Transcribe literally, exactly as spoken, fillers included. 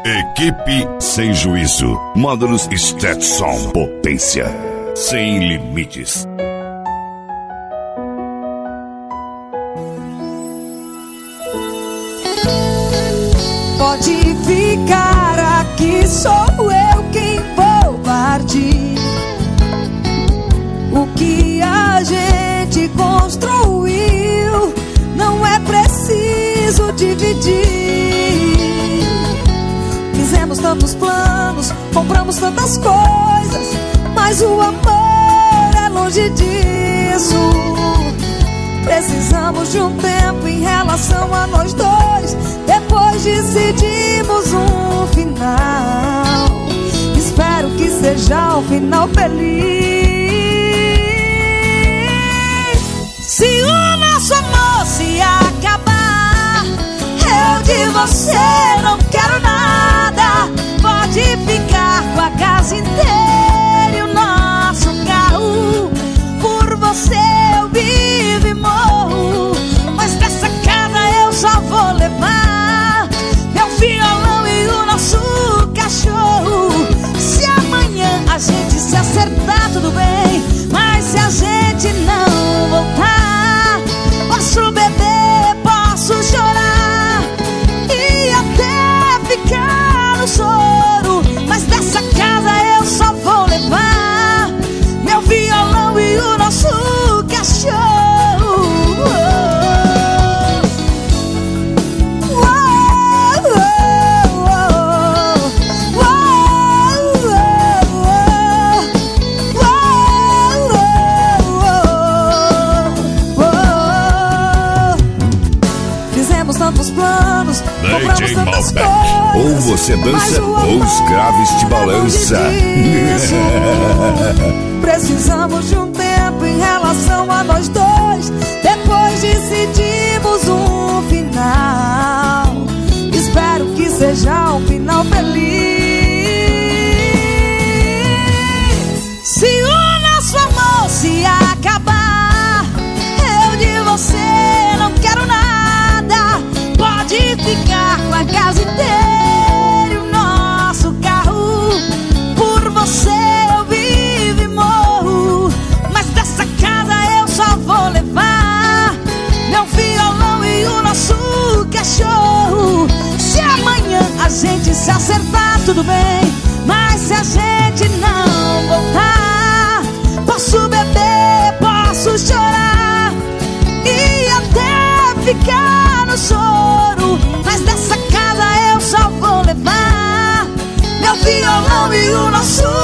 Equipe Sem Juízo. Módulos Stetson. Potência sem limites. Pode ficar aqui, sou eu quem vou partir. O que a gente construiu não é preciso dividir. Fizemos tantos planos, compramos tantas coisas, mas o amor é longe disso. Precisamos de um tempo em relação a nós dois. Depois decidimos um final. Espero que seja um final feliz. Se o nosso amor se acabar, eu de você não quero nada. Pode ficar com a casa inteira e o nosso carro. Por você eu vivo e morro, mas dessa casa eu só vou levar meu violão e o nosso cachorro. Se amanhã a gente se acertar, tudo bem, mas se a gente não voltar, posso beber, posso chorar e até ficar no choro, mas dessa casa eu só vou levar meu violão e o nosso cachorro. Fizemos tantos planos, compramos tantas coisas, ou você dança ou os graves te balança. Precisamos de um tempo em relação a nós dois. Depois decidimos um final. Espero que seja um final feliz. Se o nosso amor se acabar, eu de você não quero nada. Pode ficar com a casa inteira e o nosso carro. Por você eu vivo e morro, mas dessa casa eu só vou levar meu violão e o nosso cachorro. Se amanhã a gente se acertar, tudo bem, mas se a gente não voltar, posso beber, posso chorar e até ficar no choro, mas dessa casa eu só vou levar meu violão e o nosso